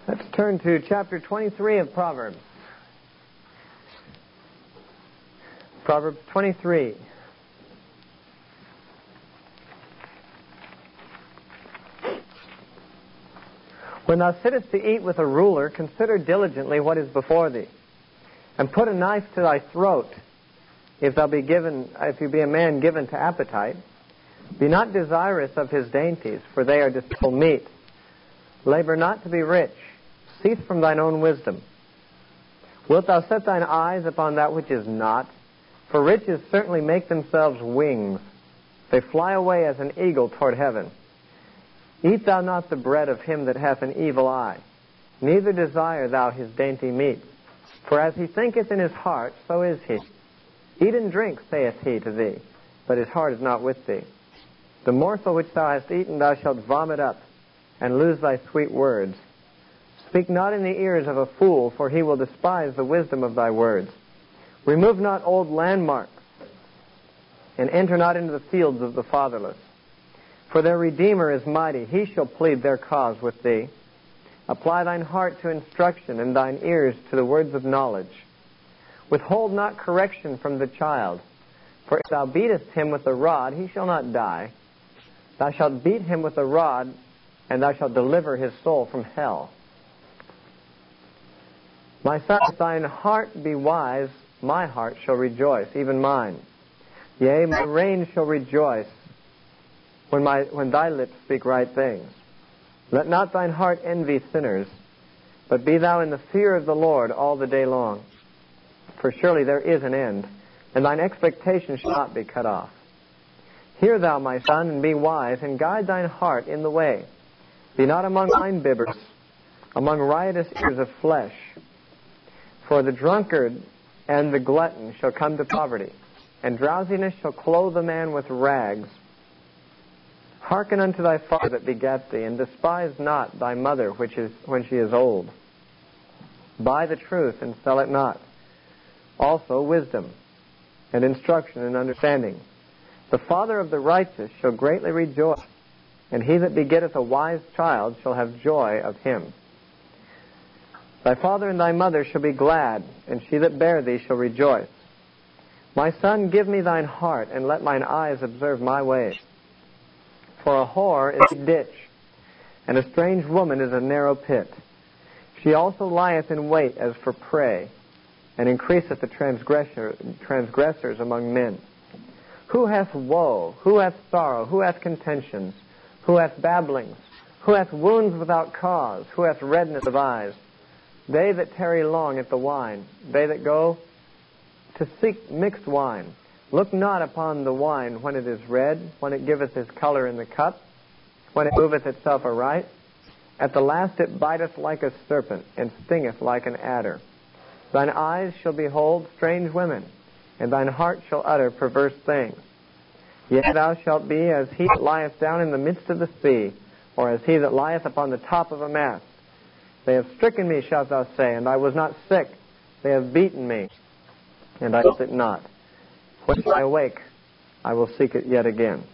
Let's turn to chapter 23 of Proverbs. Proverbs 23. When thou sittest to eat with a ruler, consider diligently what is before thee, and put a knife to thy throat, if you be a man given to appetite. Be not desirous of his dainties, for they are deceitful meat. Labor not to be rich. Cease from thine own wisdom. Wilt thou set thine eyes upon that which is not? For riches certainly make themselves wings. They fly away as an eagle toward heaven. Eat thou not the bread of him that hath an evil eye, neither desire thou his dainty meat. For as he thinketh in his heart, so is he. Eat and drink, saith he to thee, but his heart is not with thee. The morsel which thou hast eaten thou shalt vomit up, and lose thy sweet words. Speak not in the ears of a fool, for he will despise the wisdom of thy words. Remove not old landmarks, and enter not into the fields of the fatherless. For their Redeemer is mighty, he shall plead their cause with thee. Apply thine heart to instruction, and thine ears to the words of knowledge. Withhold not correction from the child, for if thou beatest him with a rod, he shall not die. Thou shalt beat him with a rod, and thou shalt deliver his soul from hell. My son, if thine heart be wise, my heart shall rejoice, even mine. Yea, my reins shall rejoice when thy lips speak right things. Let not thine heart envy sinners, but be thou in the fear of the Lord all the day long. For surely there is an end, and thine expectation shall not be cut off. Hear thou, my son, and be wise, and guide thine heart in the way. Be not among winebibbers, among riotous eaters of flesh. For the drunkard and the glutton shall come to poverty, and drowsiness shall clothe a man with rags. Hearken unto thy father that begat thee, and despise not thy mother when she is old. Buy the truth, and sell it not. Also wisdom, and instruction, and understanding. The father of the righteous shall greatly rejoice, and he that begetteth a wise child shall have joy of him. Thy father and thy mother shall be glad, and she that bare thee shall rejoice. My son, give me thine heart, and let mine eyes observe my ways. For a whore is a ditch, and a strange woman is a narrow pit. She also lieth in wait as for prey, and increaseth the transgressors among men. Who hath woe? Who hath sorrow? Who hath contentions? Who hath babblings? Who hath wounds without cause? Who hath redness of eyes? They that tarry long at the wine, they that go to seek mixed wine. Look not upon the wine when it is red, when it giveth his color in the cup, when it moveth itself aright. At the last it biteth like a serpent, and stingeth like an adder. Thine eyes shall behold strange women, and thine heart shall utter perverse things. Yet thou shalt be as he that lieth down in the midst of the sea, or as he that lieth upon the top of a mast. They have stricken me, shalt thou say, and I was not sick. They have beaten me, and I felt it not. When I awake, I will seek it yet again.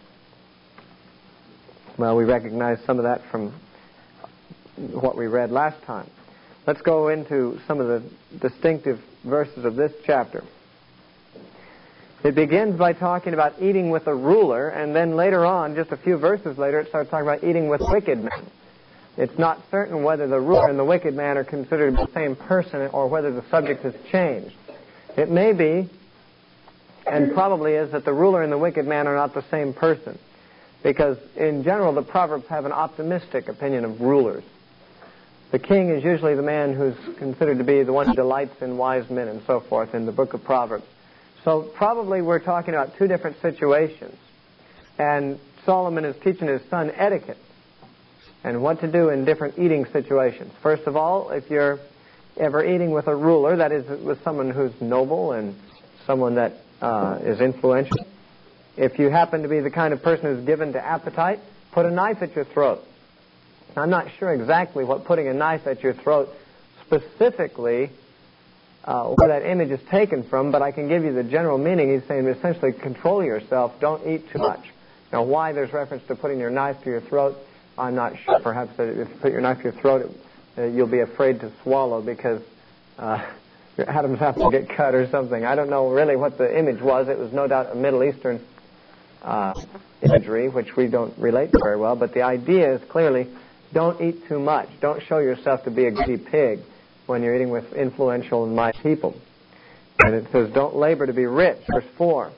Well, we recognize some of that from what we read last time. Let's go into some of the distinctive verses of this chapter. It begins by talking about eating with a ruler, and then later on, just a few verses later, it starts talking about eating with wicked men. It's not certain whether the ruler and the wicked man are considered the same person or whether the subject has changed. It may be, and probably is, that the ruler and the wicked man are not the same person, because in general the Proverbs have an optimistic opinion of rulers. The king is usually the man who's considered to be the one who delights in wise men and so forth in the book of Proverbs. So probably we're talking about two different situations, and Solomon is teaching his son etiquette and what to do in different eating situations. First of all, if you're ever eating with a ruler, that is with someone who's noble and someone that is influential. If you happen to be the kind of person who's given to appetite, put a knife at your throat. I'm not sure exactly what putting a knife at your throat specifically, where that image is taken from, but I can give you the general meaning. He's saying essentially control yourself, don't eat too much. Now why there's reference to putting your knife to your throat, I'm not sure. Perhaps that if you put your knife to your throat, you'll be afraid to swallow because your atoms have to get cut or something. I don't know really what the image was. It was no doubt a Middle Eastern imagery, which we don't relate to very well. But the idea is clearly, don't eat too much. Don't show yourself to be a greedy pig when you're eating with influential and mighty people. And it says, don't labor to be rich, verse 4.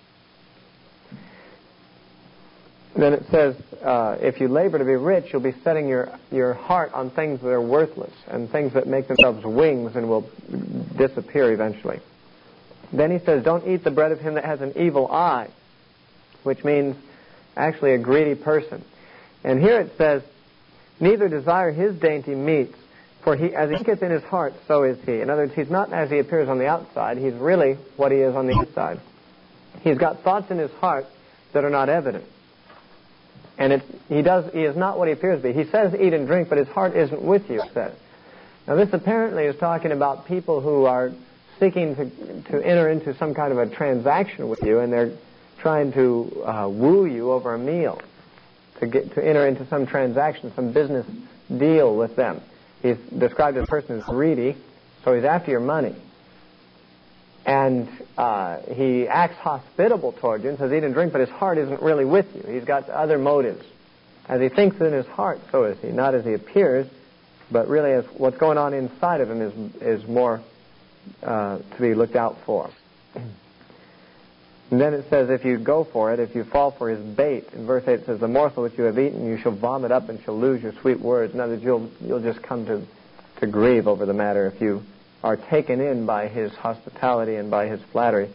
Then it says, if you labor to be rich, you'll be setting your heart on things that are worthless and things that make themselves wings and will disappear eventually. Then he says, don't eat the bread of him that has an evil eye, which means actually a greedy person. And here it says, neither desire his dainty meats, for as he thinketh in his heart, so is he. In other words, he's not as he appears on the outside. He's really what he is on the inside. He's got thoughts in his heart that are not evident. And he is not what he appears to be. He says eat and drink, but his heart isn't with you, it says. Now this apparently is talking about people who are seeking to enter into some kind of a transaction with you, and they're trying to woo you over a meal, to enter into some transaction, some business deal with them. He's described as a person as greedy, so he's after your money. And he acts hospitable toward you and says, eat and drink, but his heart isn't really with you. He's got other motives. As he thinks in his heart, so is he. Not as he appears, but really as what's going on inside of him is more to be looked out for. And then it says, if you go for it, if you fall for his bait, in verse 8 it says, the morsel which you have eaten, you shall vomit up and shall lose your sweet words. In other words, you'll just come to grieve over the matter if you are taken in by his hospitality and by his flattery.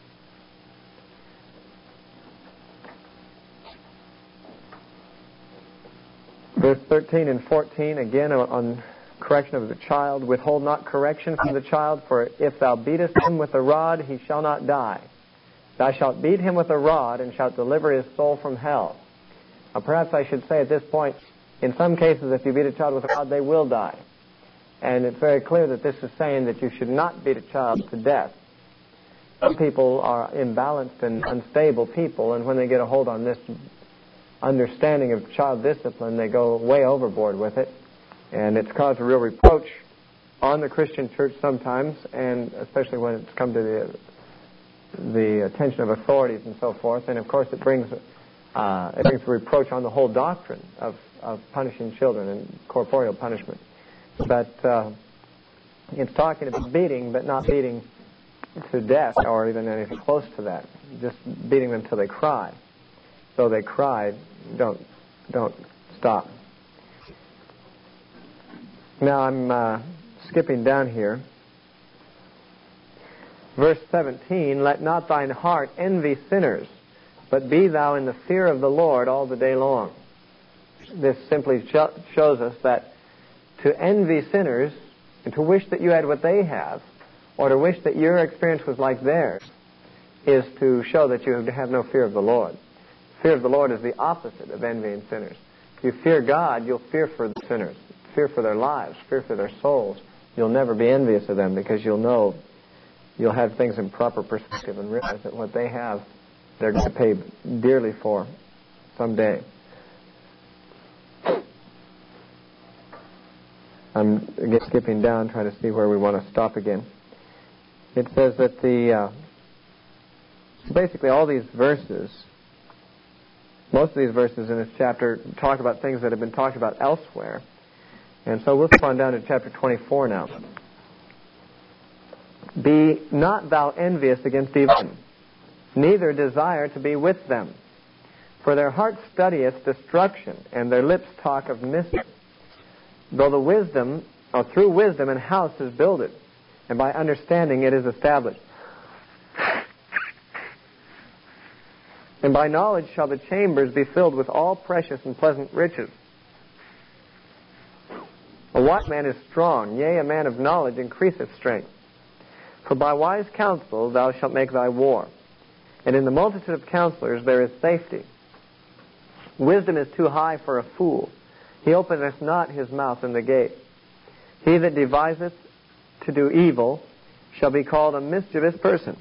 Verse 13 and 14, again on correction of the child. Withhold not correction from the child, for if thou beatest him with a rod, he shall not die. Thou shalt beat him with a rod, and shalt deliver his soul from hell. Now perhaps I should say at this point, in some cases if you beat a child with a rod, they will die. And it's very clear that this is saying that you should not beat a child to death. Some people are imbalanced and unstable people, and when they get a hold on this understanding of child discipline, they go way overboard with it. And it's caused a real reproach on the Christian church sometimes, and especially when it's come to the attention of authorities and so forth. And of course it brings a reproach on the whole doctrine of punishing children and corporeal punishment. But it's talking about beating, but not beating to death or even anything close to that. Just beating them till they cry. So they cry, don't stop. Now I'm skipping down here. Verse 17, let not thine heart envy sinners, but be thou in the fear of the Lord all the day long. This simply shows us that to envy sinners, and to wish that you had what they have, or to wish that your experience was like theirs, is to show that you have no fear of the Lord. Fear of the Lord is the opposite of envying sinners. If you fear God, you'll fear for the sinners, fear for their lives, fear for their souls. You'll never be envious of them because you'll know you'll have things in proper perspective and realize that what they have, they're going to pay dearly for someday. I'm again skipping down, trying to see where we want to stop again. It says that basically all these verses, most of these verses in this chapter talk about things that have been talked about elsewhere. And so we'll go on down to chapter 24 now. Be not thou envious against evil men, neither desire to be with them. For their heart studieth destruction, and their lips talk of mischief. Though through wisdom an house is builded, and by understanding it is established. And by knowledge shall the chambers be filled with all precious and pleasant riches. A wise man is strong, yea, a man of knowledge increaseth strength. For by wise counsel thou shalt make thy war, and in the multitude of counselors there is safety. Wisdom is too high for a fool. He openeth not his mouth in the gate. He that deviseth to do evil shall be called a mischievous person.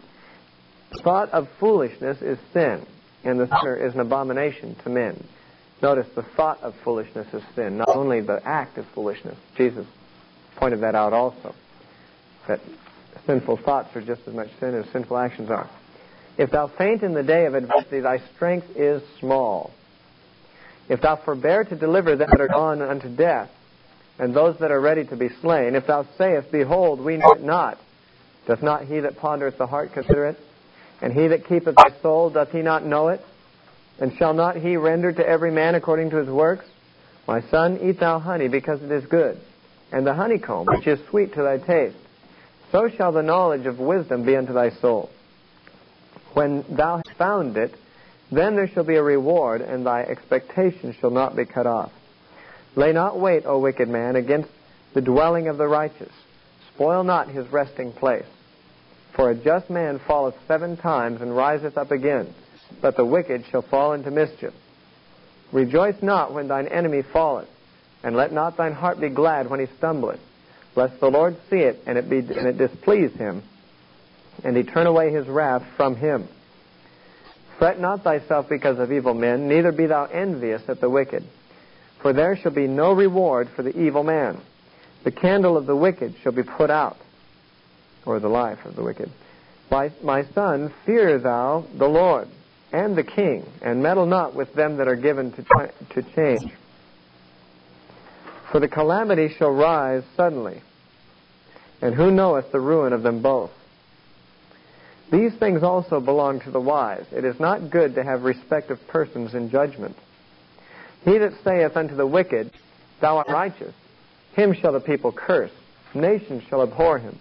The thought of foolishness is sin, and the sinner is an abomination to men. Notice the thought of foolishness is sin, not only the act of foolishness. Jesus pointed that out also, that sinful thoughts are just as much sin as sinful actions are. If thou faint in the day of adversity, thy strength is small. If thou forbear to deliver them that are gone unto death, and those that are ready to be slain, if thou sayest, Behold, we know it not, doth not he that pondereth the heart consider it? And he that keepeth thy soul, doth he not know it? And shall not he render to every man according to his works? My son, eat thou honey, because it is good, and the honeycomb, which is sweet to thy taste. So shall the knowledge of wisdom be unto thy soul. When thou hast found it, then there shall be a reward, and thy expectation shall not be cut off. Lay not wait, O wicked man, against the dwelling of the righteous. Spoil not his resting place. For a just man falleth 7 times, and riseth up again, but the wicked shall fall into mischief. Rejoice not when thine enemy falleth, and let not thine heart be glad when he stumbleth, lest the Lord see it, and it displease him, and he turn away his wrath from him. Fret not thyself because of evil men, neither be thou envious at the wicked. For there shall be no reward for the evil man. The candle of the wicked shall be put out, or the life of the wicked. My son, fear thou the Lord and the king, and meddle not with them that are given to change. For the calamity shall rise suddenly, and who knoweth the ruin of them both? These things also belong to the wise. It is not good to have respect of persons in judgment. He that saith unto the wicked, Thou art righteous, him shall the people curse, nations shall abhor him.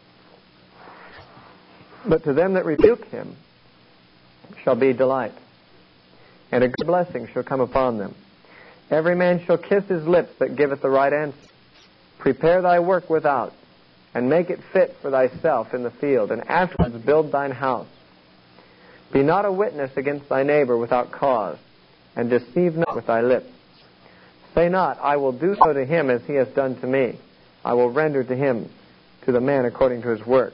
But to them that rebuke him shall be delight, and a good blessing shall come upon them. Every man shall kiss his lips that giveth the right answer. Prepare thy work without, and make it fit for thyself in the field, and afterwards build thine house. Be not a witness against thy neighbor without cause, and deceive not with thy lips. Say not, I will do so to him as he has done to me. I will render to him, to the man according to his work.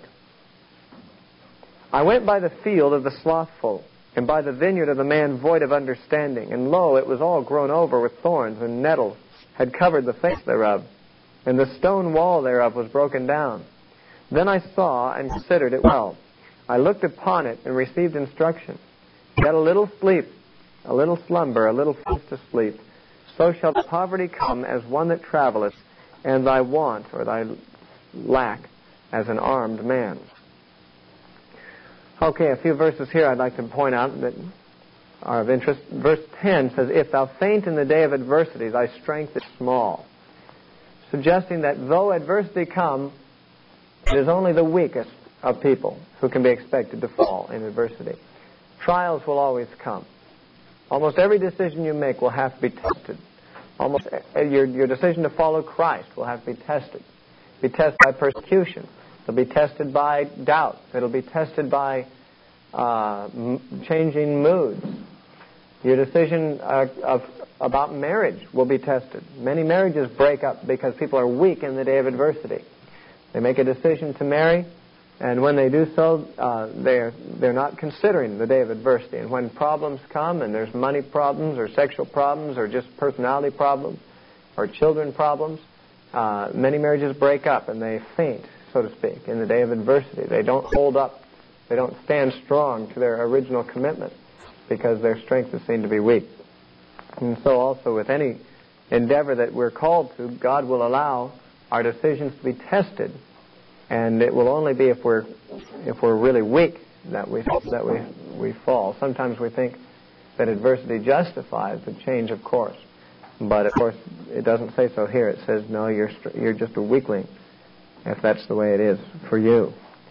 I went by the field of the slothful, and by the vineyard of the man void of understanding. And lo, it was all grown over with thorns, and nettles had covered the face thereof, and the stone wall thereof was broken down. Then I saw and considered it well. I looked upon it and received instruction. Yet a little sleep, a little slumber, a little place to sleep. So shall poverty come as one that travelleth, and thy want, or thy lack, as an armed man. Okay, a few verses here I'd like to point out that are of interest. Verse 10 says, If thou faint in the day of adversity, thy strength is small. Suggesting that though adversity come, it is only the weakest of people who can be expected to fall in adversity. Trials will always come. Almost every decision you make will have to be tested. Almost your decision to follow Christ will have to be tested. Be tested by persecution. It'll be tested by doubt. It'll be tested by changing moods. Your decision about marriage will be tested. Many marriages break up because people are weak in the day of adversity. They make a decision to marry, and when they do so, they're not considering the day of adversity. And when problems come, and there's money problems, or sexual problems, or just personality problems, or children problems, many marriages break up and they faint, so to speak, in the day of adversity. They don't hold up. They don't stand strong to their original commitment because their strength is seen to be weak. And so also with any endeavor that we're called to, God will allow our decisions to be tested, and it will only be if we're really weak that we fall. Sometimes we think that adversity justifies the change of course, but of course it doesn't say so here. It says no, you're just a weakling if that's the way it is for you.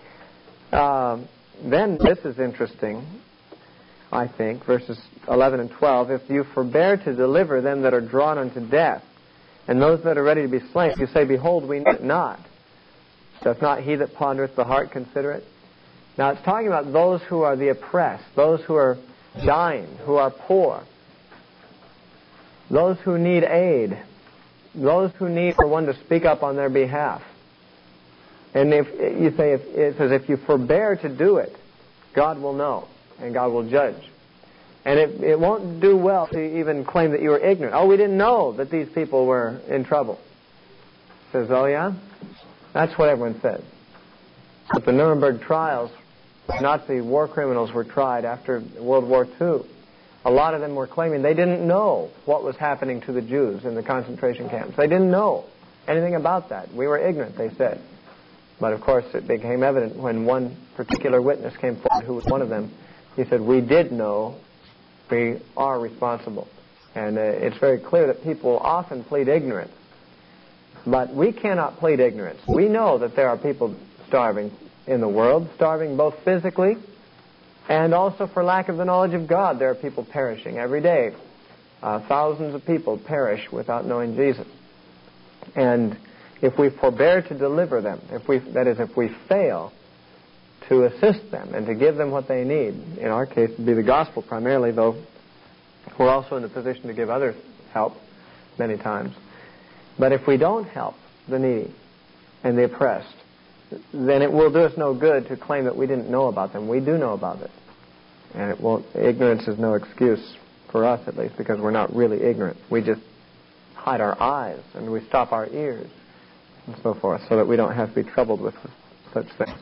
Then this is interesting, I think, verses 11 and 12. If you forbear to deliver them that are drawn unto death, and those that are ready to be slain, you say, Behold, we know it not. Doth not he that pondereth the heart consider it? Now it's talking about those who are the oppressed, those who are dying, who are poor, those who need aid, those who need for one to speak up on their behalf. And it says, if you forbear to do it, God will know, and God will judge. And it won't do well to even claim that you were ignorant. Oh, we didn't know that these people were in trouble. Says, oh yeah? That's what everyone says. But the Nuremberg trials, Nazi war criminals were tried after World War II. A lot of them were claiming they didn't know what was happening to the Jews in the concentration camps. They didn't know anything about that. We were ignorant, they said. But of course it became evident when one particular witness came forward, who was one of them. He said, we did know, we are responsible. And it's very clear that people often plead ignorance. But we cannot plead ignorance. We know that there are people starving in the world, starving both physically and also for lack of the knowledge of God. There are people perishing every day. Thousands of people perish without knowing Jesus. And if we forbear to deliver them, if we fail to assist them and to give them what they need, in our case it would be the gospel primarily, though we're also in the position to give others help many times. But if we don't help the needy and the oppressed, then it will do us no good to claim that we didn't know about them. We do know about it. And ignorance is no excuse, for us at least, because we're not really ignorant. We just hide our eyes and we stop our ears and so forth, so that we don't have to be troubled with such things.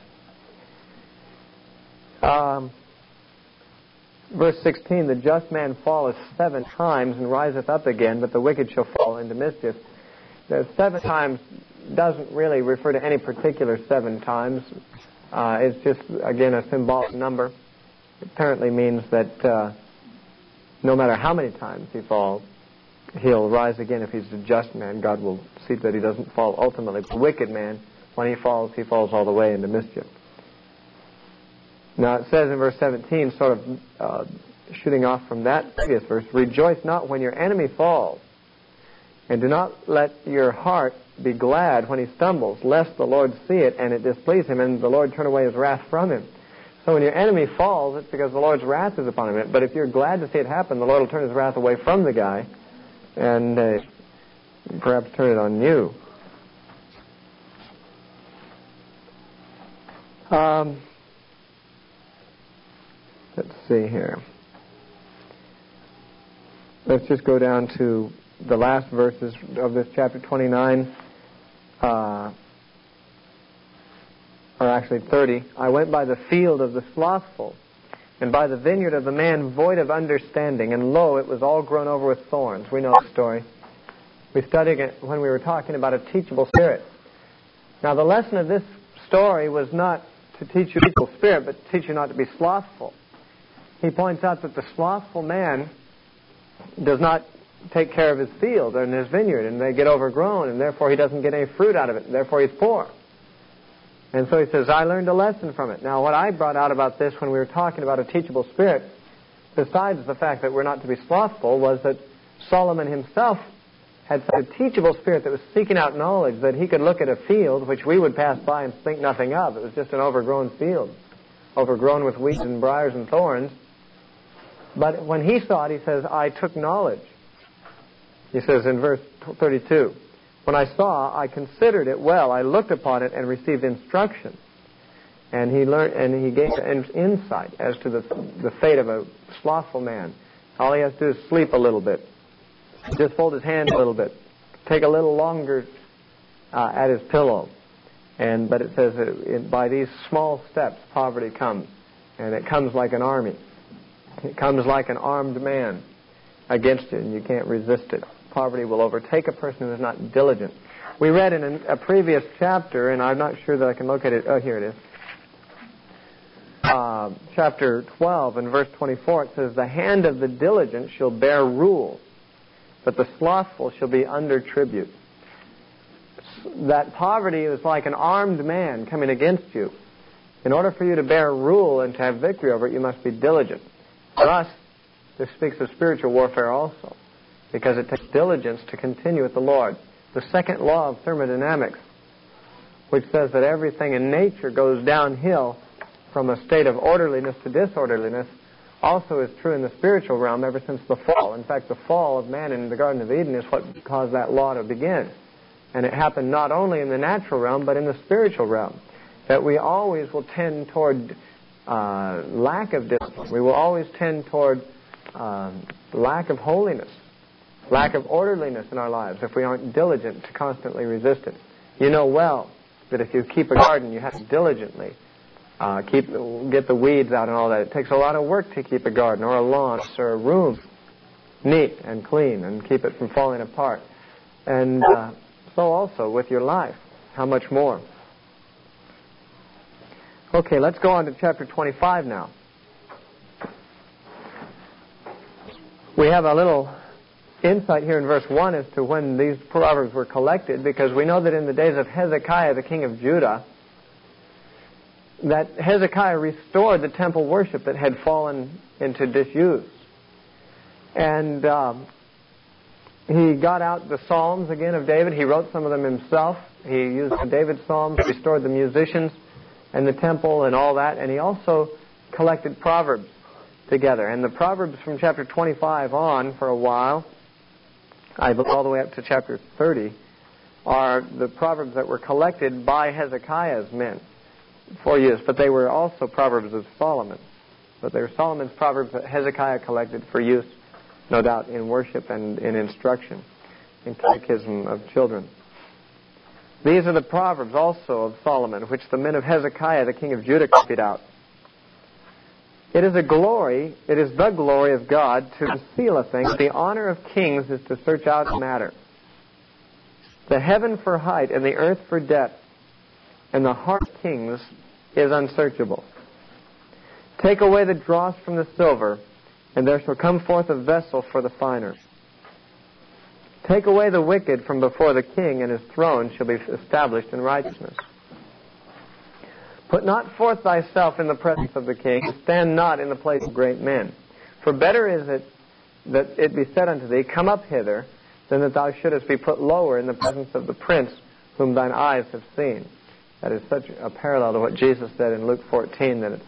Verse 16, the just man falleth 7 times and riseth up again, but the wicked shall fall into mischief. The 7 times doesn't really refer to any particular 7 times. It's just, again, a symbolic number. It apparently means that no matter how many times he falls, he'll rise again. If he's a just man, God will see that he doesn't fall ultimately. The wicked man, when he falls all the way into mischief. Now it says in verse 17, sort of shooting off from that previous verse, rejoice not when your enemy falls, and do not let your heart be glad when he stumbles, lest the Lord see it and it displease him, and the Lord turn away his wrath from him. So when your enemy falls, it's because the Lord's wrath is upon him. But if you're glad to see it happen, the Lord will turn his wrath away from the guy and perhaps turn it on you. Let's see here. Let's just go down to the last verses of this chapter 29, or actually 30. I went by the field of the slothful, and by the vineyard of the man void of understanding, and lo, it was all grown over with thorns. We know the story. We studied it when we were talking about a teachable spirit. Now, the lesson of this story was not to teach you a teachable spirit, but to teach you not to be slothful. He points out that the slothful man does not take care of his field and his vineyard, and they get overgrown, and therefore he doesn't get any fruit out of it, and therefore he's poor. And so he says, I learned a lesson from it. Now, what I brought out about this when we were talking about a teachable spirit, besides the fact that we're not to be slothful, was that Solomon himself had such a teachable spirit that was seeking out knowledge, that he could look at a field which we would pass by and think nothing of. It was just an overgrown field, overgrown with weeds and briars and thorns. But when he saw it, he says, I took knowledge. He says in verse 32, when I saw, I considered it well. I looked upon it and received instruction. And he learned, and he gave insight as to the fate of a slothful man. All he has to do is sleep a little bit, just fold his hand a little bit, take a little longer at his pillow. But it says that by these small steps, poverty comes, and it comes like an army. It comes like an armed man against you, and you can't resist it. Poverty will overtake a person who is not diligent. We read in a previous chapter, and I'm not sure that I can locate it. Oh, here it is. Chapter 12 and verse 24, it says, the hand of the diligent shall bear rule, but the slothful shall be under tribute. That poverty is like an armed man coming against you. In order for you to bear rule and to have victory over it, you must be diligent. For us, this speaks of spiritual warfare also, because it takes diligence to continue with the Lord. The second law of thermodynamics, which says that everything in nature goes downhill from a state of orderliness to disorderliness, also is true in the spiritual realm ever since the fall. In fact, the fall of man in the Garden of Eden is what caused that law to begin. And it happened not only in the natural realm, but in the spiritual realm, that we always will tend toward lack of discipline. We will always tend toward lack of holiness, lack of orderliness in our lives if we aren't diligent to constantly resist it. You know well that if you keep a garden, you have to diligently get the weeds out and all that. It takes a lot of work to keep a garden or a lawn or a room neat and clean and keep it from falling apart. And so also with your life, how much more? Okay, let's go on to chapter 25 now. We have a little insight here in verse 1 as to when these proverbs were collected, because we know that in the days of Hezekiah, the king of Judah, that Hezekiah restored the temple worship that had fallen into disuse. And he got out the Psalms again of David. He wrote some of them himself. He used the David Psalms, restored the musicians and the temple and all that. And he also collected Proverbs together. And the Proverbs from chapter 25 on for a while, I believe all the way up to chapter 30, are the Proverbs that were collected by Hezekiah's men for use. But they were also Proverbs of Solomon. But they were Solomon's Proverbs that Hezekiah collected for use, no doubt, in worship and in instruction, in catechism of children. These are the Proverbs also of Solomon, which the men of Hezekiah, the king of Judah, copied out. It is the glory of God to conceal a thing. The honor of kings is to search out a matter. The heaven for height and the earth for depth, and the heart of kings is unsearchable. Take away the dross from the silver, and there shall come forth a vessel for the finer. Take away the wicked from before the king, and his throne shall be established in righteousness. Put not forth thyself in the presence of the king, and stand not in the place of great men. For better is it that it be said unto thee, Come up hither, than that thou shouldest be put lower in the presence of the prince whom thine eyes have seen. That is such a parallel to what Jesus said in Luke 14 that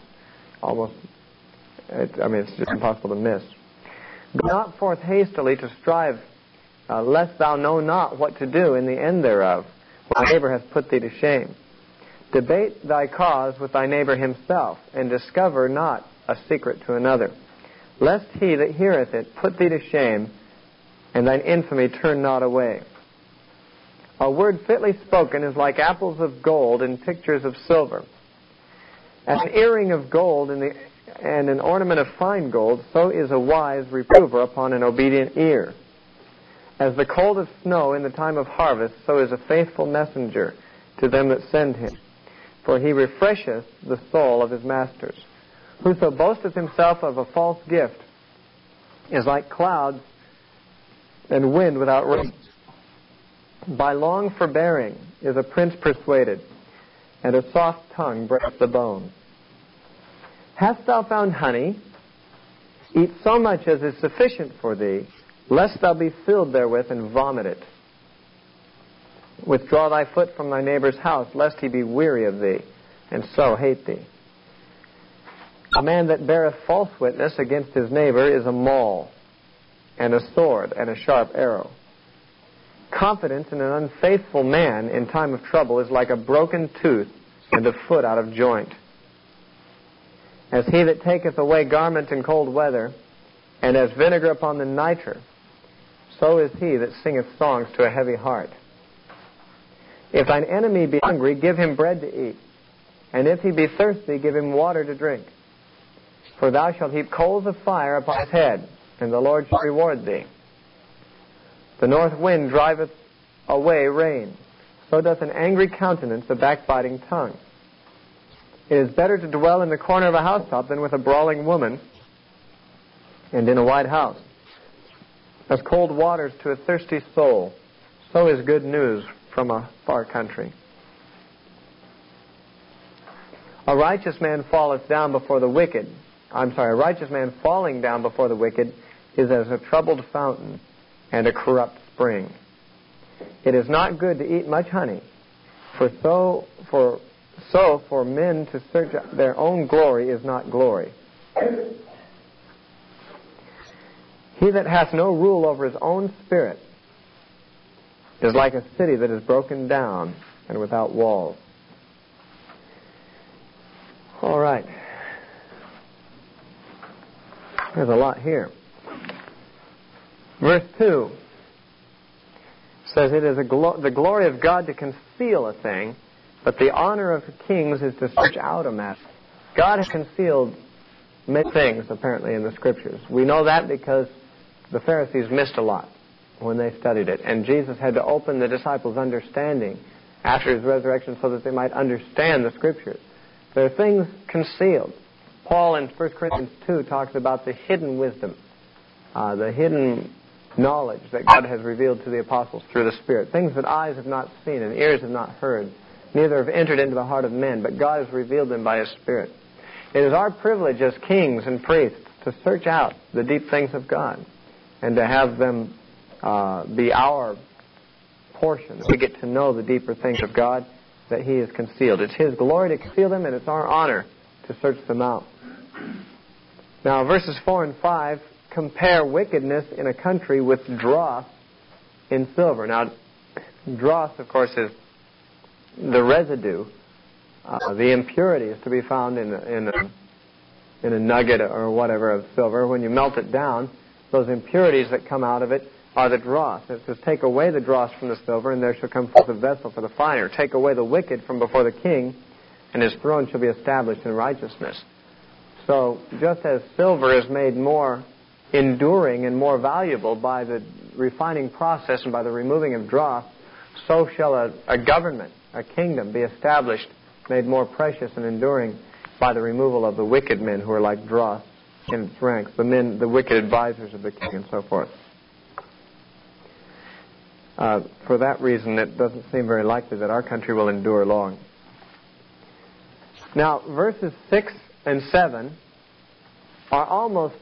it's just impossible to miss. Go not forth hastily to strive, lest thou know not what to do in the end thereof, when thy neighbor hath put thee to shame. Debate thy cause with thy neighbor himself, and discover not a secret to another, lest he that heareth it put thee to shame, and thine infamy turn not away. A word fitly spoken is like apples of gold in pictures of silver. As an earring of gold and an ornament of fine gold, so is a wise reprover upon an obedient ear. As the cold of snow in the time of harvest, so is a faithful messenger to them that send him. For he refresheth the soul of his masters. Whoso boasteth himself of a false gift is like clouds and wind without rain. By long forbearing is a prince persuaded, and a soft tongue breaks the bone. Hast thou found honey? Eat so much as is sufficient for thee, lest thou be filled therewith and vomit it. Withdraw thy foot from thy neighbor's house, lest he be weary of thee, and so hate thee. A man that beareth false witness against his neighbor is a maul, and a sword, and a sharp arrow. Confidence in an unfaithful man in time of trouble is like a broken tooth and a foot out of joint. As he that taketh away garment in cold weather, and as vinegar upon the nitre, so is he that singeth songs to a heavy heart. If thine enemy be hungry, give him bread to eat, and if he be thirsty, give him water to drink. For thou shalt heap coals of fire upon his head, and the Lord shall reward thee. The north wind driveth away rain, so doth an angry countenance a backbiting tongue. It is better to dwell in the corner of a housetop than with a brawling woman, and in a wide house. As cold waters to a thirsty soul, so is good news from a far country. A righteous man falleth down before the wicked. A righteous man falling down before the wicked is as a troubled fountain and a corrupt spring. It is not good to eat much honey, for men to search their own glory is not glory. He that hath no rule over his own spirit is like a city that is broken down and without walls. All right. There's a lot here. Verse 2 says, it is the glory of God to conceal a thing, but the honor of kings is to search out a matter. God has concealed many things, apparently, in the Scriptures. We know that because the Pharisees missed a lot when they studied it. And Jesus had to open the disciples' understanding after His resurrection so that they might understand the Scriptures. There are things concealed. Paul in 1 Corinthians 2 talks about the hidden wisdom, the hidden knowledge that God has revealed to the apostles through the Spirit. Things that eyes have not seen and ears have not heard, neither have entered into the heart of men, but God has revealed them by His Spirit. It is our privilege as kings and priests to search out the deep things of God and to have them be our portion. We get to know the deeper things of God that He has concealed. It's His glory to conceal them, and it's our honor to search them out. Now, verses 4 and 5 compare wickedness in a country with dross in silver. Now, dross, of course, is the residue, the impurities to be found in a nugget or whatever of silver. When you melt it down, those impurities that come out of it are the dross. It says, take away the dross from the silver, and there shall come forth a vessel for the finer. Take away the wicked from before the king, and his throne shall be established in righteousness. So, just as silver is made more enduring and more valuable by the refining process and by the removing of dross, so shall a government, a kingdom, be established, made more precious and enduring by the removal of the wicked men who are like dross in its ranks, the wicked advisors of the king and so forth. For that reason, it doesn't seem very likely that our country will endure long. Now, verses 6 and 7 are almost,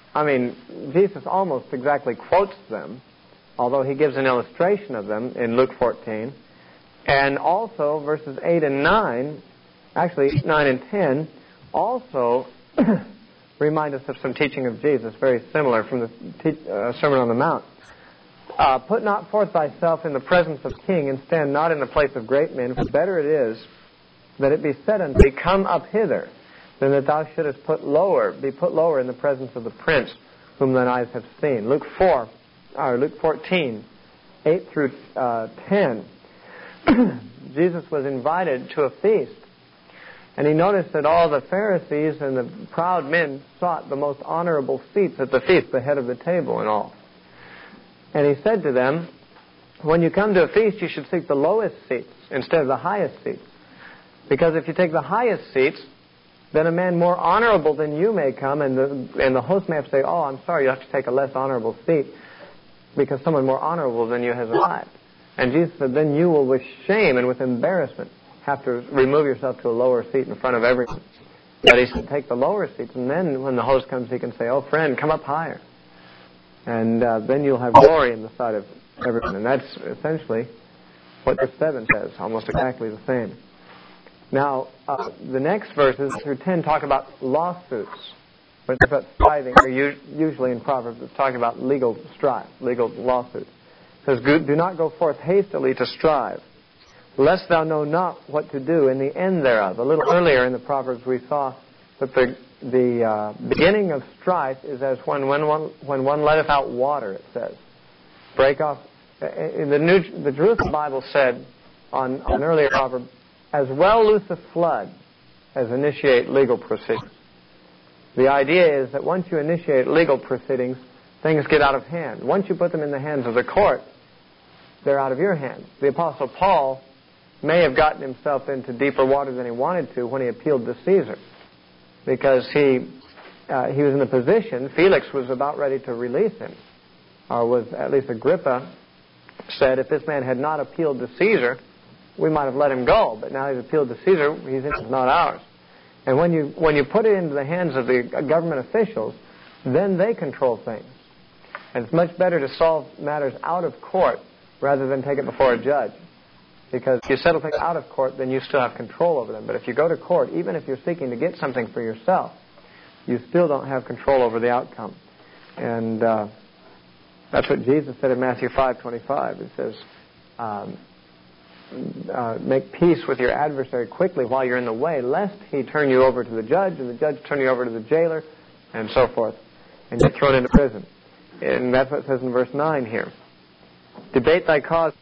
Jesus almost exactly quotes them, although He gives an illustration of them in Luke 14. And also, verses 8 and 9, actually 9 and 10, also remind us of some teaching of Jesus, very similar from the Sermon on the Mount. Put not forth thyself in the presence of king, and stand not in the place of great men, for better it is that it be said unto thee, come up hither, than that thou shouldest be put lower in the presence of the prince whom thine eyes have seen. Luke 14, 8 through 10. Jesus was invited to a feast, and He noticed that all the Pharisees and the proud men sought the most honorable seats at the feast, the head of the table and all. And He said to them, when you come to a feast, you should seek the lowest seats instead of the highest seats. Because if you take the highest seats, then a man more honorable than you may come, and the host may have to say, oh, I'm sorry, you have to take a less honorable seat because someone more honorable than you has arrived. And Jesus said, then you will with shame and with embarrassment have to remove yourself to a lower seat in front of everyone. But He said, take the lower seats, and then when the host comes, he can say, oh, friend, come up higher. And then you'll have glory in the sight of everyone. And that's essentially what verse 7 says, almost exactly the same. Now, the next verses through 10 talk about lawsuits. When it's about striving, usually in Proverbs, it's talking about legal strife, legal lawsuits. It says, do not go forth hastily to strive, lest thou know not what to do in the end thereof. A little earlier in the Proverbs we saw that the beginning of strife is as when one letteth out water, it says. Break off. The Jerusalem Bible said on an earlier proverb, as well loose a flood as initiate legal proceedings. The idea is that once you initiate legal proceedings, things get out of hand. Once you put them in the hands of the court, they're out of your hands. The Apostle Paul may have gotten himself into deeper water than he wanted to when he appealed to Caesar, because he was in a position, Felix was about ready to release him, or was at least Agrippa said, if this man had not appealed to Caesar, we might have let him go, but now he's appealed to Caesar, it's not ours. And when you put it into the hands of the government officials, then they control things. And it's much better to solve matters out of court rather than take it before a judge. Because if you settle things out of court, then you still have control over them. But if you go to court, even if you're seeking to get something for yourself, you still don't have control over the outcome. And that's what Jesus said in Matthew 5:25. It says, make peace with your adversary quickly while you're in the way, lest he turn you over to the judge, and the judge turn you over to the jailer, and so forth, and you're thrown into prison. And that's what it says in verse 9 here. Debate thy cause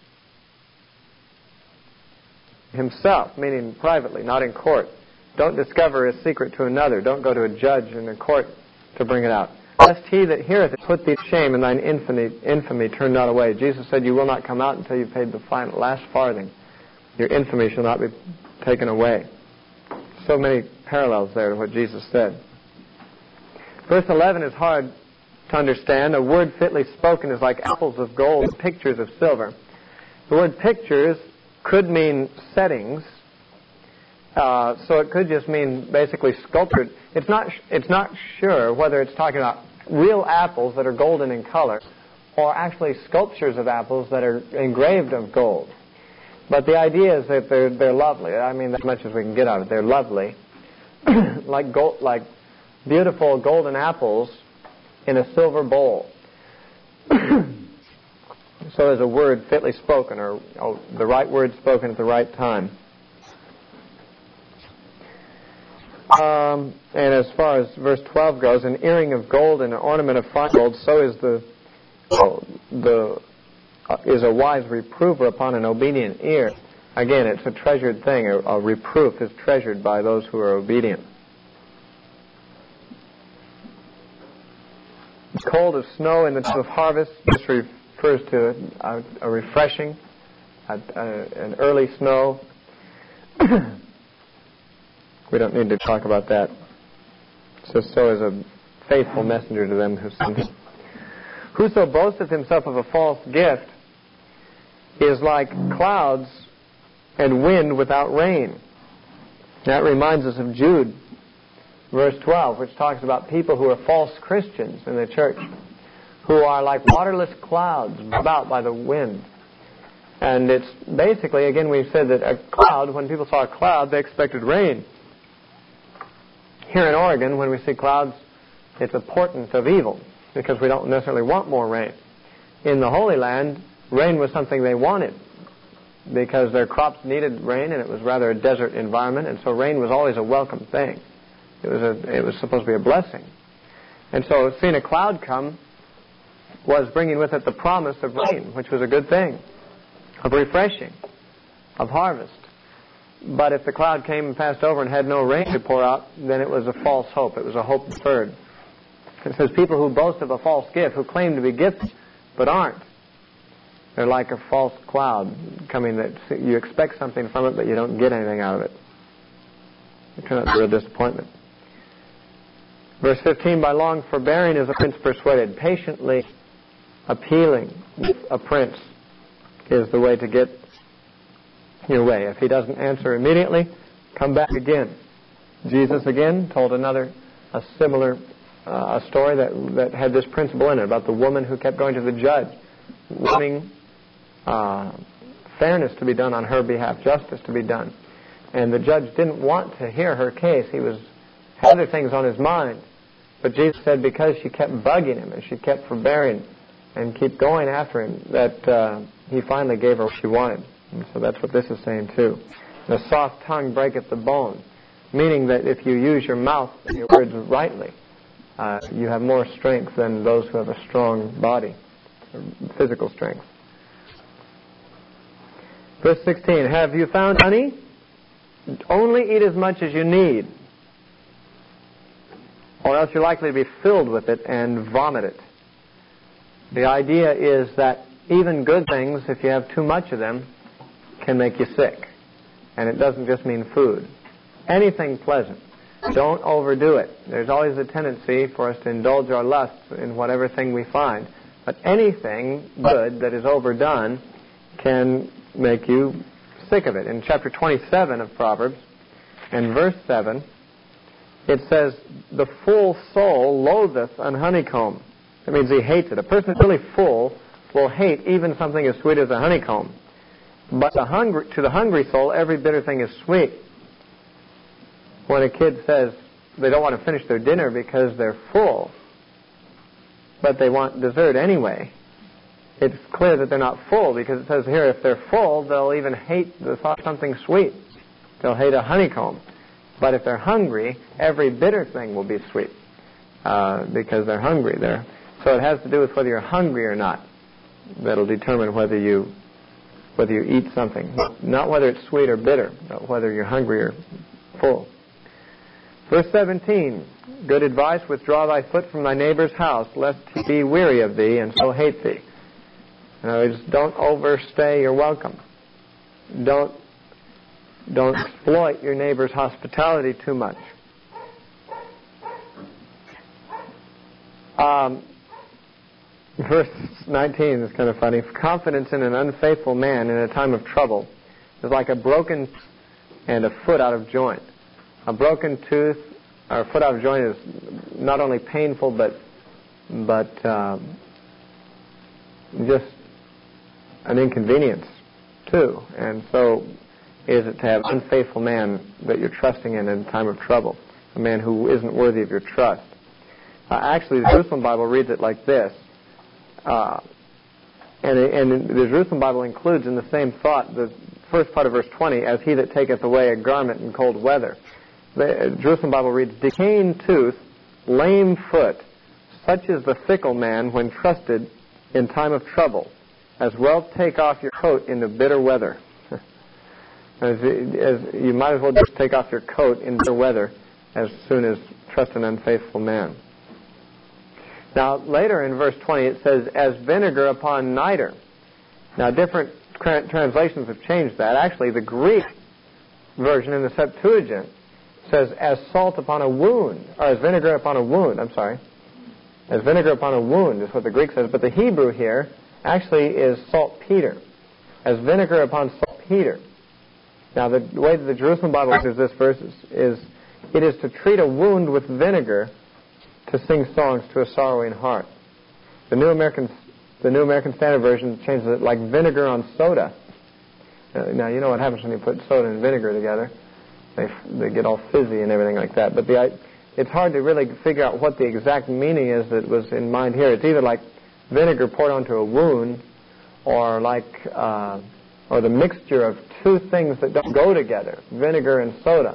himself, meaning privately, not in court. Don't discover a secret to another. Don't go to a judge in a court to bring it out. Lest he that heareth it put thee to shame, and thine infamy turn not away. Jesus said, you will not come out until you've paid the last farthing. Your infamy shall not be taken away. So many parallels there to what Jesus said. Verse 11 is hard to understand. A word fitly spoken is like apples of gold, pictures of silver. The word pictures could mean settings, so it could just mean basically sculptured. It's not sure whether it's talking about real apples that are golden in color or actually sculptures of apples that are engraved of gold. But the idea is that they're lovely. I mean, as much as we can get out of it. They're lovely, like beautiful golden apples in a silver bowl. So there's a word fitly spoken, or the right word spoken at the right time. And as far as verse 12 goes, an earring of gold and an ornament of fine gold, so is is a wise reprover upon an obedient ear. Again, it's a treasured thing. A reproof is treasured by those who are obedient. The cold of snow in the time of harvest, this refers to a refreshing, an early snow. We don't need to talk about that. So is a faithful messenger to them who sent him. Whoso boasteth himself of a false gift is like clouds and wind without rain. That reminds us of Jude, verse 12, which talks about people who are false Christians in the church, who are like waterless clouds about by the wind. And it's basically, again, we've said that a cloud, when people saw a cloud, they expected rain. Here in Oregon, when we see clouds, it's a portent of evil, because we don't necessarily want more rain. In the Holy Land, rain was something they wanted, because their crops needed rain, and it was rather a desert environment, and so rain was always a welcome thing. It was supposed to be a blessing. And so seeing a cloud come was bringing with it the promise of rain, which was a good thing, of refreshing, of harvest. But if the cloud came and passed over and had no rain to pour out, then it was a false hope. It was a hope deferred. It says people who boast of a false gift, who claim to be gifted, but aren't. They're like a false cloud coming that you expect something from it, but you don't get anything out of it. It turns out to be a real disappointment. Verse 15, by long forbearing is a prince persuaded. Patiently appealing a prince is the way to get your way. If he doesn't answer immediately, come back again. Jesus again told a similar story that had this principle in it about the woman who kept going to the judge, wanting fairness to be done on her behalf, justice to be done. And the judge didn't want to hear her case. He had other things on his mind. But Jesus said because she kept bugging him and she kept forbearing and keep going after him, that he finally gave her what she wanted. And so that's what this is saying too. The soft tongue breaketh the bone, meaning that if you use your mouth and your words rightly, you have more strength than those who have a strong body, physical strength. Verse 16, have you found honey? Only eat as much as you need, or else you're likely to be filled with it and vomit it. The idea is that even good things, if you have too much of them, can make you sick. And it doesn't just mean food. Anything pleasant. Don't overdo it. There's always a tendency for us to indulge our lusts in whatever thing we find. But anything good that is overdone can make you sick of it. In chapter 27 of Proverbs, and verse 7, it says, the full soul loatheth an honeycomb. That means he hates it. A person that's really full will hate even something as sweet as a honeycomb. But to the hungry soul, every bitter thing is sweet. When a kid says they don't want to finish their dinner because they're full, but they want dessert anyway, it's clear that they're not full, because it says here if they're full, they'll even hate the thought of something sweet. They'll hate a honeycomb. But if they're hungry, every bitter thing will be sweet because they're hungry. So it has to do with whether you're hungry or not. That'll determine whether you eat something. Not whether it's sweet or bitter, but whether you're hungry or full. Verse 17, good advice, withdraw thy foot from thy neighbor's house, lest he be weary of thee and so hate thee. In other words, don't overstay your welcome. Don't exploit your neighbor's hospitality too much. Verse 19 is kind of funny. Confidence in an unfaithful man in a time of trouble is like a broken and a foot out of joint. A broken tooth or a foot out of joint is not only painful but just an inconvenience too. And so is it to have an unfaithful man that you're trusting in a time of trouble, a man who isn't worthy of your trust. Actually, the Jerusalem Bible reads it like this. And the Jerusalem Bible includes in the same thought the first part of verse 20, as he that taketh away a garment in cold weather. The Jerusalem Bible reads, decaying tooth, lame foot, such is the fickle man when trusted in time of trouble. As well take off your coat in the bitter weather. As you might as well just take off your coat in bitter weather as soon as trust an unfaithful man. Now, later in verse 20, it says, as vinegar upon niter. Now, different translations have changed that. Actually, the Greek version in the Septuagint says, as salt upon a wound, or as vinegar upon a wound, I'm sorry. As vinegar upon a wound is what the Greek says, but the Hebrew here actually is saltpeter. As vinegar upon saltpeter. Now, the way that the Jerusalem Bible uses this verse is it is to treat a wound with vinegar to sing songs to a sorrowing heart. The New American Standard Version changes it like vinegar on soda. Now, you know what happens when you put soda and vinegar together. They get all fizzy and everything like that. But it's hard to really figure out what the exact meaning is that was in mind here. It's either like vinegar poured onto a wound, or the mixture of two things that don't go together, vinegar and soda.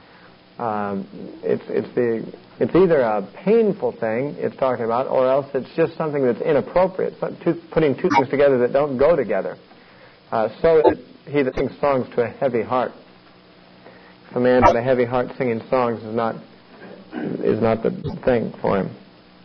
It's either a painful thing it's talking about, or else it's just something that's inappropriate. Putting two things together that don't go together. So that he that sings songs to a heavy heart. If a man with a heavy heart singing songs is not the thing for him.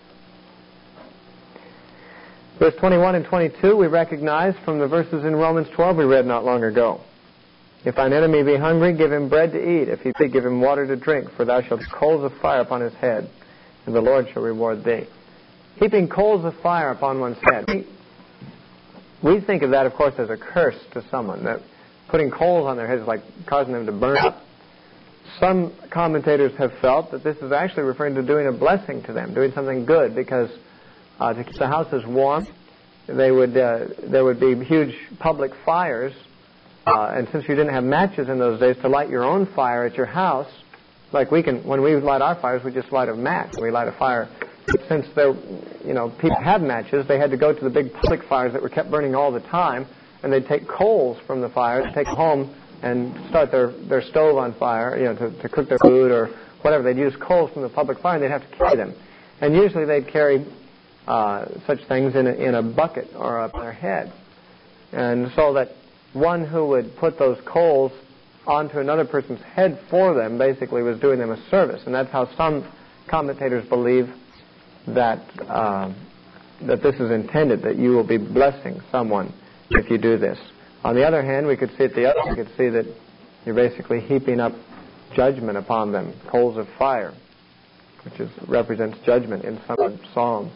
Verse 21 and 22 we recognize from the verses in Romans 12 we read not long ago. If thine enemy be hungry, give him bread to eat. If he be, give him water to drink, for thou shalt heap coals of fire upon his head, and the Lord shall reward thee. Heaping coals of fire upon one's head. We think of that, of course, as a curse to someone. That putting coals on their heads is like causing them to burn up. Some commentators have felt that this is actually referring to doing a blessing to them, doing something good, because to keep the houses warm, there would be huge public fires. And since you didn't have matches in those days to light your own fire at your house, like when we light our fires, we just light a match. We light a fire. But since people had matches, they had to go to the big public fires that were kept burning all the time, and they'd take coals from the fires, take them home, and start their stove on fire, to cook their food or whatever. They'd use coals from the public fire, and they'd have to carry them. And usually they'd carry such things in a bucket or up their head, and so that one who would put those coals onto another person's head for them basically was doing them a service. And that's how some commentators believe that this is intended, that you will be blessing someone if you do this. On the other hand, we could see that you're basically heaping up judgment upon them, coals of fire, which represents judgment in some psalms.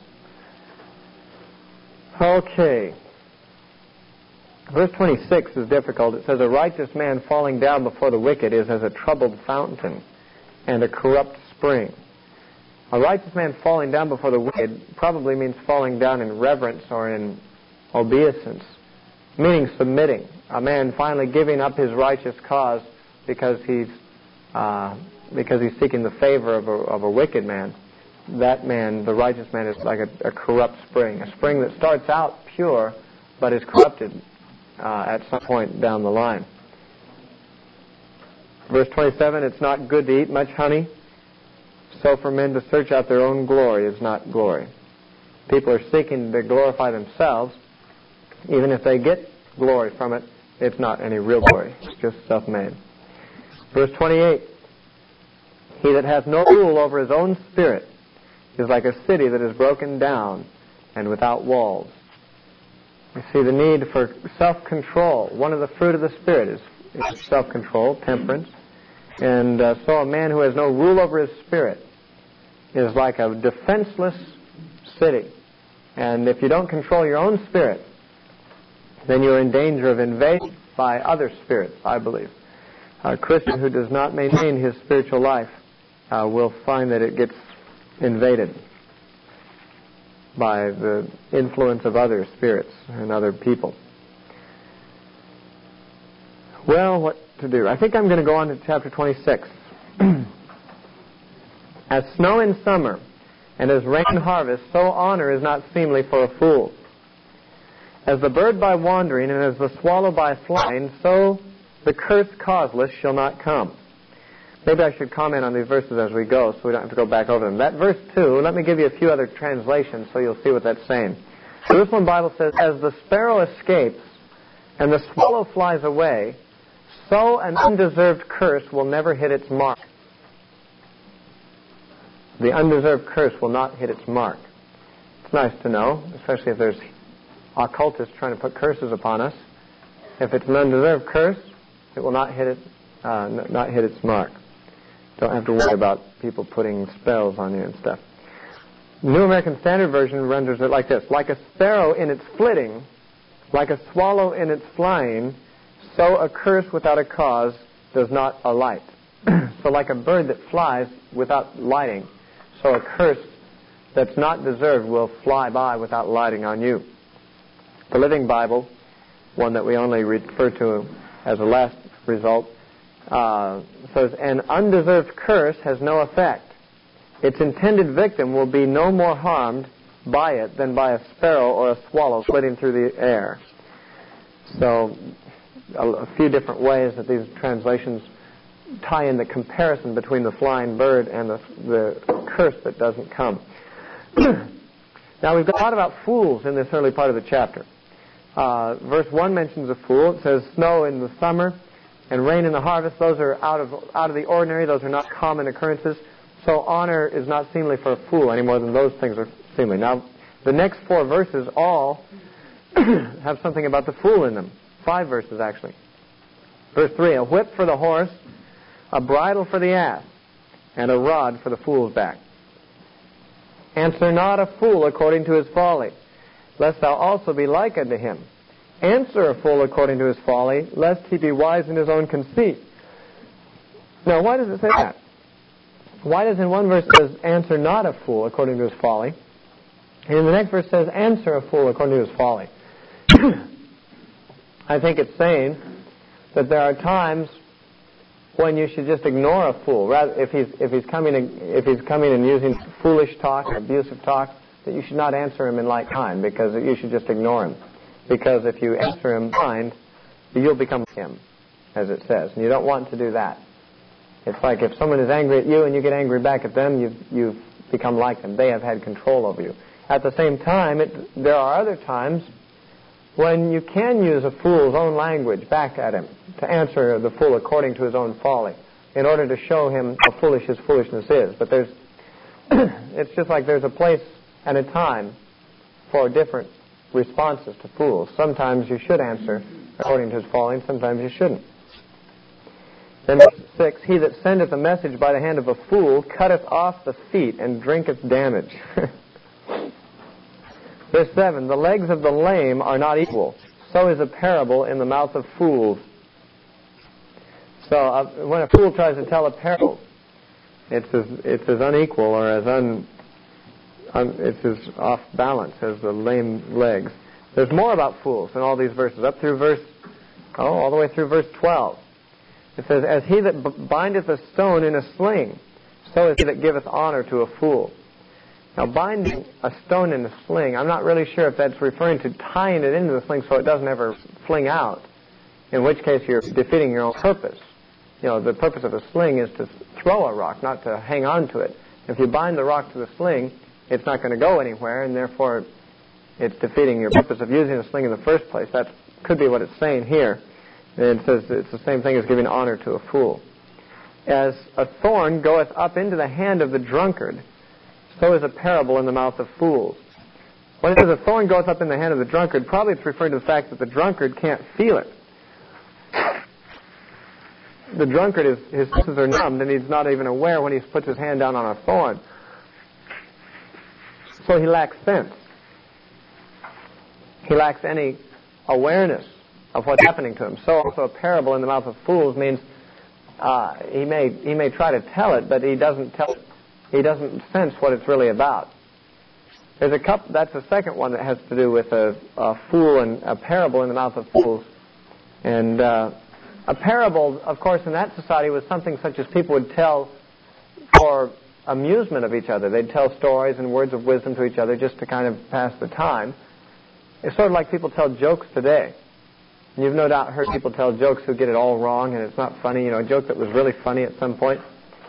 Okay. Verse 26 is difficult. It says, a righteous man falling down before the wicked is as a troubled fountain and a corrupt spring. A righteous man falling down before the wicked probably means falling down in reverence or in obeisance, meaning submitting. A man finally giving up his righteous cause because he's seeking the favor of a wicked man. That man, the righteous man, is like a corrupt spring, a spring that starts out pure but is corrupted at some point down the line. Verse 27, it's not good to eat much honey, so for men to search out their own glory is not glory. People are seeking to glorify themselves. Even if they get glory from it, it's not any real glory. It's just self-made. Verse 28, he that hath no rule over his own spirit is like a city that is broken down and without walls. You see the need for self-control. One of the fruit of the Spirit is self-control, temperance. And so a man who has no rule over his spirit is like a defenseless city. And if you don't control your own spirit, then you're in danger of invasion by other spirits, I believe. A Christian who does not maintain his spiritual life will find that it gets invaded by the influence of other spirits and other people. Well, what to do? I think I'm going to go on to chapter 26. As snow in summer and as rain in harvest, so honor is not seemly for a fool. As the bird by wandering and as the swallow by flying, so the curse causeless shall not come. Maybe I should comment on these verses as we go so we don't have to go back over them. That verse 2, let me give you a few other translations so you'll see what that's saying. The Jerusalem Bible says, as the sparrow escapes and the swallow flies away, so an undeserved curse will never hit its mark. The undeserved curse will not hit its mark. It's nice to know, especially if there's occultists trying to put curses upon us. If it's an undeserved curse, it will not hit its mark. Don't have to worry about people putting spells on you and stuff. New American Standard Version renders it like this: like a sparrow in its flitting, like a swallow in its flying, so a curse without a cause does not alight. So like a bird that flies without lighting, so a curse that's not deserved will fly by without lighting on you. The Living Bible, one that we only refer to as a last result, says, an undeserved curse has no effect. Its intended victim will be no more harmed by it than by a sparrow or a swallow flitting through the air. So, a few different ways that these translations tie in the comparison between the flying bird and the curse that doesn't come. Now, we've got a lot about fools in this early part of the chapter. Verse 1 mentions a fool. It says, snow in the summer and rain in the harvest. Those are out of the ordinary. Those are not common occurrences. So honor is not seemly for a fool any more than those things are seemly. Now, the next 4 verses all have something about the fool in them. 5 verses, actually. Verse 3, a whip for the horse, a bridle for the ass, and a rod for the fool's back. Answer not a fool according to his folly, lest thou also be like unto him. Answer a fool according to his folly, lest he be wise in his own conceit. Now, why does it say that? Why does in one verse it says, answer not a fool according to his folly, and in the next verse it says, answer a fool according to his folly? I think it's saying that there are times when you should just ignore a fool. Rather, if he's coming and using foolish talk or abusive talk, that you should not answer him in like kind, because you should just ignore him. Because if you answer him kind, you'll become him, as it says, and you don't want to do that. It's like if someone is angry at you and you get angry back at them, you've become like them. They have had control over you. At the same time, there are other times when you can use a fool's own language back at him to answer the fool according to his own folly, in order to show him how foolish his foolishness is. But it's just like there's a place and a time for different responses to fools. Sometimes you should answer according to his folly, and sometimes you shouldn't. Then verse 6, he that sendeth a message by the hand of a fool cutteth off the feet and drinketh damage. Verse 7, the legs of the lame are not equal, so is a parable in the mouth of fools. So when a fool tries to tell a parable, it's as unequal or as it's as off balance as the lame legs. There's more about fools in all these verses, up through all the way through verse 12. It says, as he that bindeth a stone in a sling, so is he that giveth honor to a fool. Now, binding a stone in a sling, I'm not really sure if that's referring to tying it into the sling so it doesn't ever fling out, in which case you're defeating your own purpose. You know, the purpose of a sling is to throw a rock, not to hang on to it. If you bind the rock to the sling, it's not going to go anywhere, and therefore it's defeating your purpose of using a sling in the first place. That could be what it's saying here. And it says it's the same thing as giving honor to a fool. As a thorn goeth up into the hand of the drunkard, so is a parable in the mouth of fools. When it says a thorn goeth up in the hand of the drunkard, probably it's referring to the fact that the drunkard can't feel it. The drunkard, his senses are numbed, and he's not even aware when he puts his hand down on a thorn. So he lacks sense. He lacks any awareness of what's happening to him. So also a parable in the mouth of fools means he may try to tell it, but he doesn't tell it. He doesn't sense what it's really about. There's a couple. That's the second one that has to do with a fool and a parable in the mouth of fools. And a parable, of course, in that society was something such as people would tell for amusement of each other. They'd tell stories and words of wisdom to each other just to kind of pass the time. It's sort of like people tell jokes today. You've no doubt heard people tell jokes who get it all wrong and it's not funny. You know, a joke that was really funny at some point.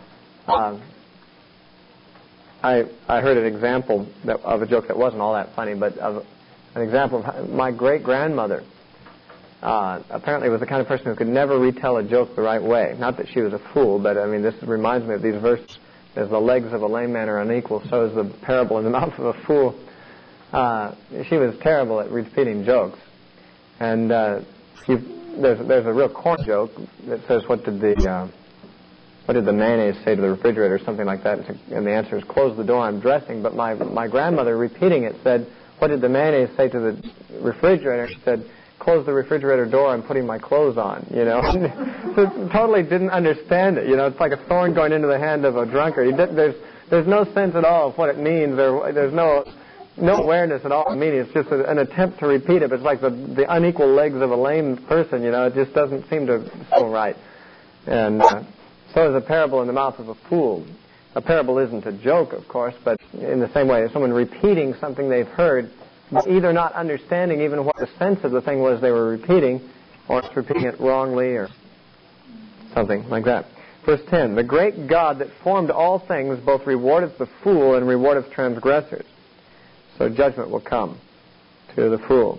I heard an example of a joke that wasn't all that funny, but of an example of my great-grandmother. Apparently was the kind of person who could never retell a joke the right way. Not that she was a fool, but I mean, this reminds me of these verses. As the legs of a lame man are unequal, so is the parable in the mouth of a fool. She was terrible at repeating jokes. And there's a real corn joke that says, what did the mayonnaise say to the refrigerator, or something like that? And the answer is, close the door, I'm dressing. But my grandmother, repeating it, said, what did the mayonnaise say to the refrigerator? She said, close the refrigerator door, I'm putting my clothes on, you know. So totally didn't understand it, you know. It's like a thorn going into the hand of a drunkard. There's no sense at all of what it means. There's no awareness at all of meaning. It's just an attempt to repeat it, but it's like the unequal legs of a lame person, you know. It just doesn't seem to feel right. And so is a parable in the mouth of a fool. A parable isn't a joke, of course, but in the same way, someone repeating something they've heard, either not understanding even what the sense of the thing was they were repeating, or repeating it wrongly, or something like that. Verse 10, the great God that formed all things both rewardeth the fool and rewardeth transgressors. So judgment will come to the fool.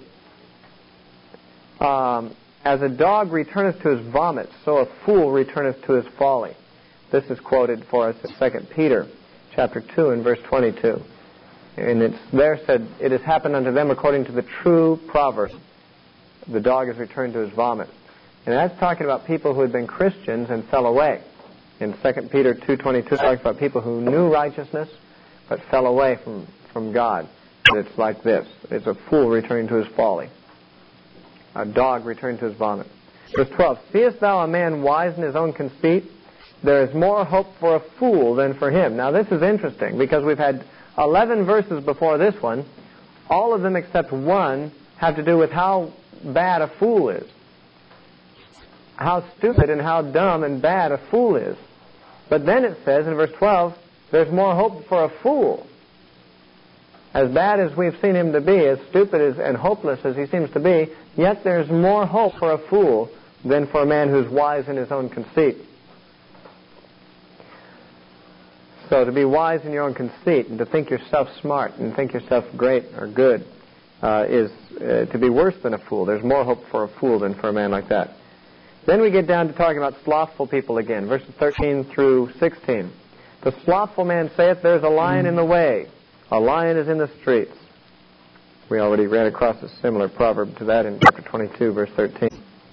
As a dog returneth to his vomit, so a fool returneth to his folly. This is quoted for us in 2 Peter chapter 2 and verse 22. And it's there said, it has happened unto them according to the true proverb. The dog is returned to his vomit. And that's talking about people who had been Christians and fell away. In 2 Peter 2:22, it talks about people who knew righteousness but fell away from God. And it's like this. It's a fool returning to his folly. A dog returning to his vomit. Verse 12, seest thou a man wise in his own conceit? There is more hope for a fool than for him. Now this is interesting because we've had 11 verses before this one. All of them except one have to do with how bad a fool is. How stupid and how dumb and bad a fool is. But then it says in verse 12, there's more hope for a fool. As bad as we've seen him to be, as stupid and hopeless as he seems to be, yet there's more hope for a fool than for a man who's wise in his own conceit. So to be wise in your own conceit and to think yourself smart and think yourself great or good is to be worse than a fool. There's more hope for a fool than for a man like that. Then we get down to talking about slothful people again, verses 13 through 16. The slothful man saith, there's a lion in the way. A lion is in the streets. We already ran across a similar proverb to that in chapter 22, verse 13.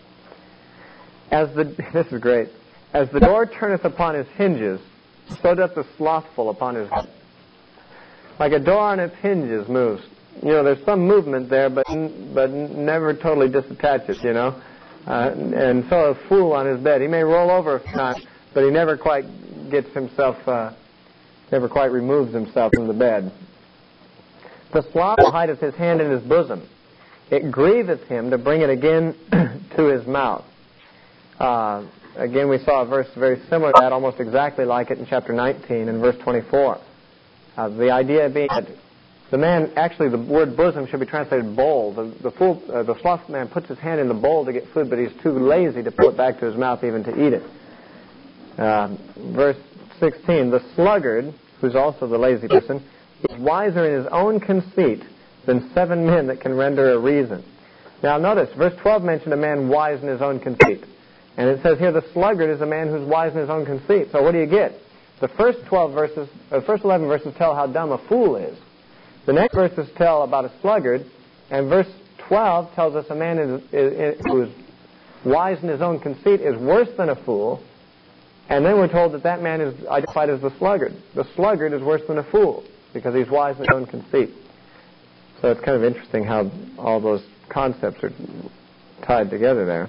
This is great. As the door turneth upon his hinges, so doth the slothful upon his head. Like a door on its hinges moves. You know, there's some movement there, but never totally disattaches, you know. And so a fool on his bed. He may roll over a time, but he never quite gets himself, never quite removes himself from the bed. The slothful hideth his hand in his bosom. It grieveth him to bring it again to his mouth. Again, we saw a verse very similar to that, almost exactly like it in chapter 19 and verse 24. The idea being that the man, actually the word bosom should be translated bowl. The slothful man puts his hand in the bowl to get food, but he's too lazy to pull it back to his mouth even to eat it. Verse 16, the sluggard, who's also the lazy person, He is wiser in his own conceit than 7 men that can render a reason. Now notice, verse 12 mentioned a man wise in his own conceit. And it says here the sluggard is a man who's wise in his own conceit. So what do you get? The first 11 verses tell how dumb a fool is. The next verses tell about a sluggard, and verse 12 tells us a man who is wise in his own conceit is worse than a fool, and then we're told that man is identified as the sluggard. The sluggard is worse than a fool because he's wise in his own conceit. So it's kind of interesting how all those concepts are tied together there.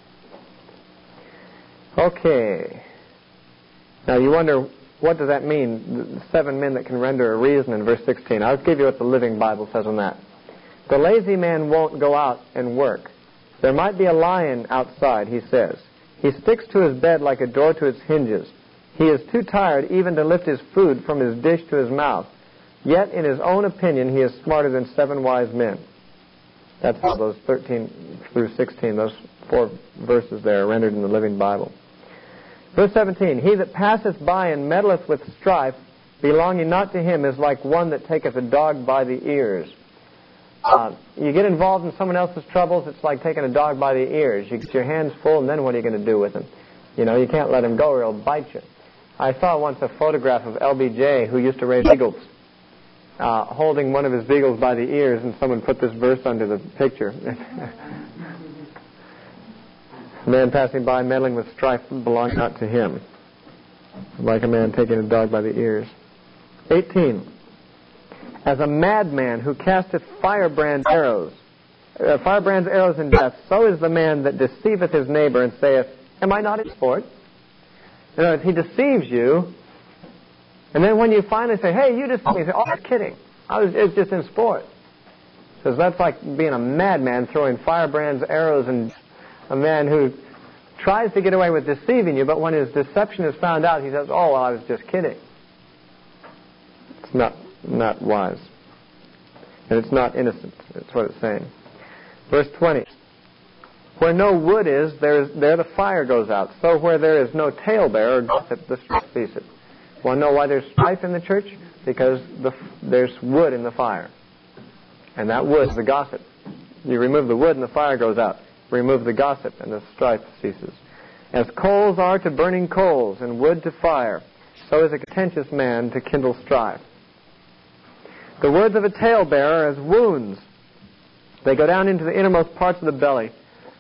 Okay. Now you wonder, what does that mean, the 7 men that can render a reason in verse 16? I'll give you what the Living Bible says on that. The lazy man won't go out and work. There might be a lion outside, he says. He sticks to his bed like a door to its hinges. He is too tired even to lift his food from his dish to his mouth. Yet, in his own opinion, he is smarter than 7 wise men. That's how those 13 through 16, those 4 verses there are rendered in the Living Bible. Verse 17, he that passeth by and meddleth with strife, belonging not to him, is like one that taketh a dog by the ears. You get involved in someone else's troubles, it's like taking a dog by the ears. You get your hands full, and then what are you going to do with him? You know, you can't let him go or he'll bite you. I saw once a photograph of LBJ, who used to raise beagles, holding one of his beagles by the ears, and someone put this verse under the picture. Man passing by, meddling with strife, belongs not to him. Like a man taking a dog by the ears. 18. As a madman who casteth firebrand arrows in death, so is the man that deceiveth his neighbor and saith, am I not in sport? In other words, he deceives you, and then when you finally say, hey, you deceived me, you say, oh, I'm kidding. It's just in sport. Says that's like being a madman throwing firebrands, arrows, and a man who tries to get away with deceiving you, but when his deception is found out, he says, oh, well, I was just kidding. It's not wise. And it's not innocent. That's what it's saying. Verse 20. Where no wood is, there the fire goes out. So where there is no talebearer or gossip, the strife ceaseth. Want to know why there's strife in the church? Because there's wood in the fire. And that wood is the gossip. You remove the wood and the fire goes out. Remove the gossip and the strife ceases. As coals are to burning coals and wood to fire, so is a contentious man to kindle strife. The words of a talebearer are as wounds. They go down into the innermost parts of the belly.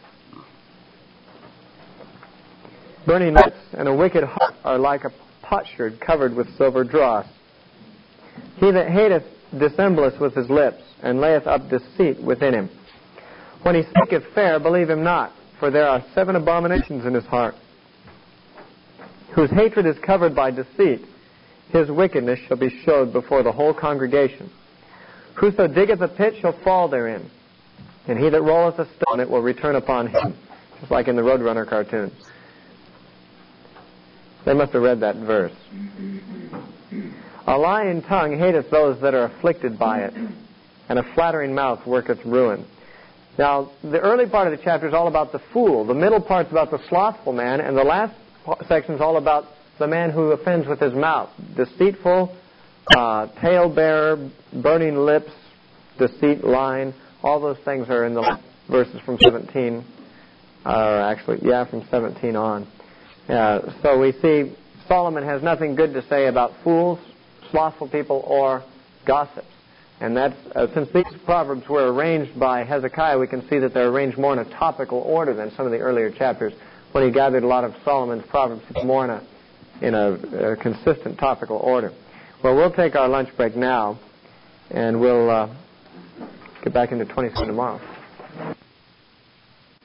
Burning lips and a wicked heart are like a potsherd covered with silver dross. He that hateth dissembleth with his lips, and layeth up deceit within him. When he speaketh fair, believe him not, for there are 7 abominations in his heart. Whose hatred is covered by deceit, his wickedness shall be showed before the whole congregation. Whoso diggeth a pit shall fall therein, and he that rolleth a stone, it will return upon him. Just like in the Roadrunner cartoon. They must have read that verse. A lying tongue hateth those that are afflicted by it, and a flattering mouth worketh ruin. Now, the early part of the chapter is all about the fool. The middle part is about the slothful man, and the last section is all about the man who offends with his mouth. Deceitful, talebearer, burning lips, deceit, lying. All those things are in the verses from 17, from 17 on. So we see Solomon has nothing good to say about fools, slothful people, or gossips. And that's, since these proverbs were arranged by Hezekiah, we can see that they're arranged more in a topical order than some of the earlier chapters. When he gathered a lot of Solomon's proverbs, more in a consistent topical order. Well, we'll take our lunch break now, and we'll get back into 27 tomorrow.